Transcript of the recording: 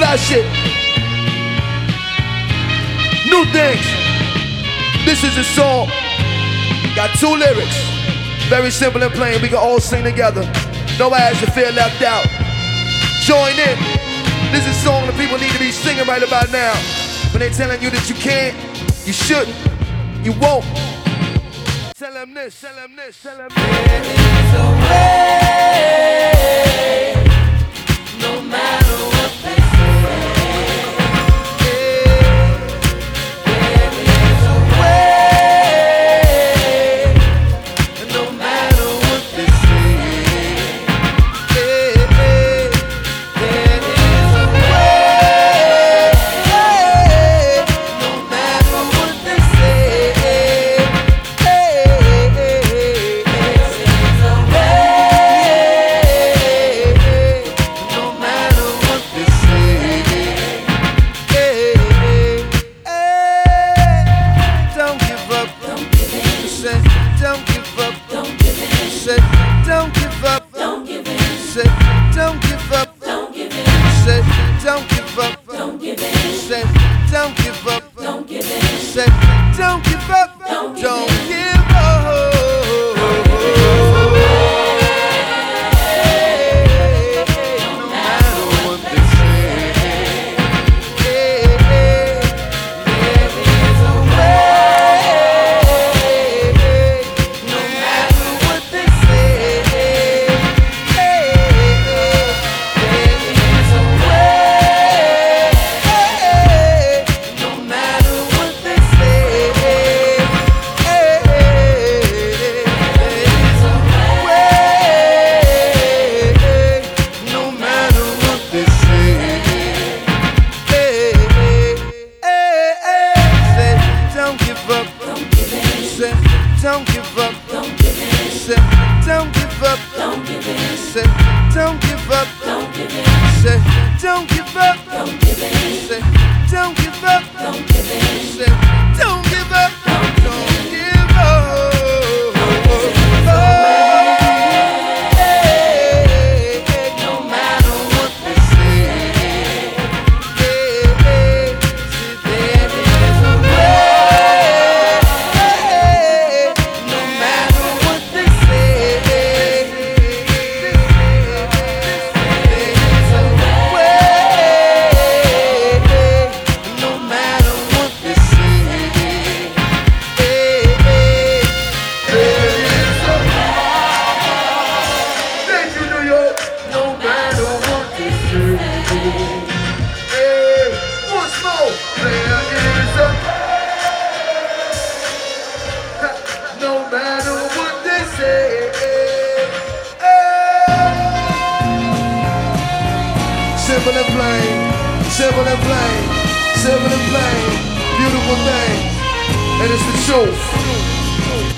that shit. New things. This is a song. Got 2 lyrics. Very simple and plain. We can all sing together. Nobody has to feel left out. Join in. This is a song that people need to be singing right about now. When they're telling you that you can't, you shouldn't, you won't. Tell them this, tell them this, tell them this. There is a way, no matter what they say. There is a way, no matter what they say. There is a way, no matter what they say. Simple and plain, simple and plain, simple and plain, beautiful thing, and it's the truth.